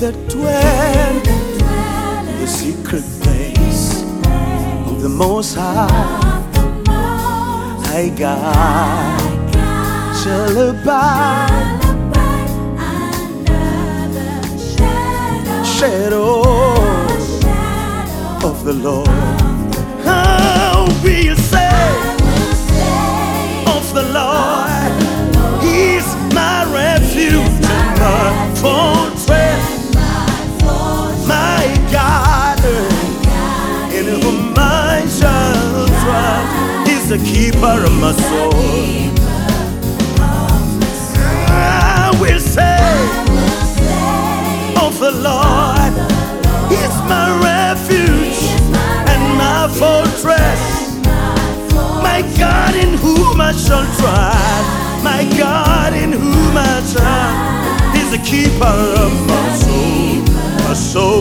that dwell in the secret place of the Most High, thy God shall abide under the shadow of the Lord. How will you say of the Lord? He's my refuge and my fortress, my God, in whom I shall trust. He's the keeper of my soul. I will say of the Lord, He's my refuge and my fortress, my God in whom I shall trust, my God in whom I trust. He's the keeper of my soul, my soul.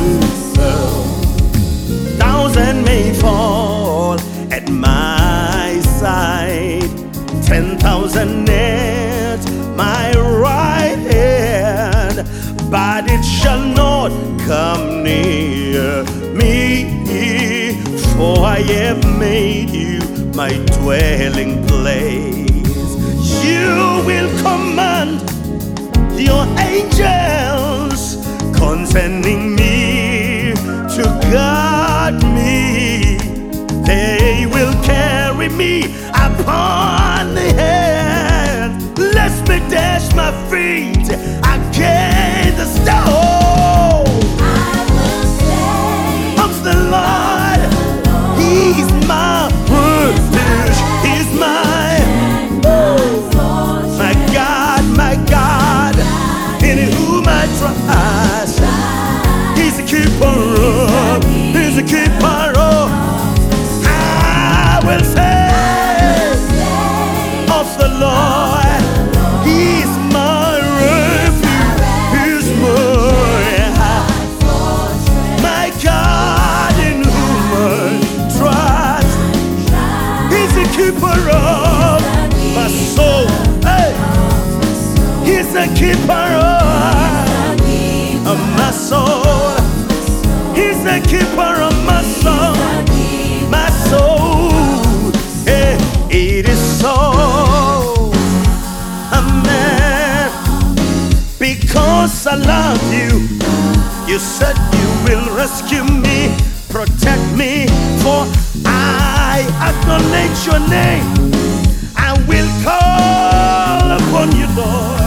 Thousand may fall at my side, 10,000 at my right hand, but it shall not come near me, for I have made you my dwelling place. You will command your angels concerning me to guard me. They will carry me upon the hand, lest me dash my feet against the stone. I will say of the Lord, He's my refuge, He's my God, in whom I trust. He's the keeper of, He's the keeper of. I will say of the Lord, He's my refuge, He's my God, in whom I trust. He's the keeper of my soul. Hey. He's the keeper of my soul. He's the keeper of my soul, my soul. Hey, it is so, amen. Because I love you, you said you will rescue me, protect me, for I acknowledge your name. I will call upon you, Lord.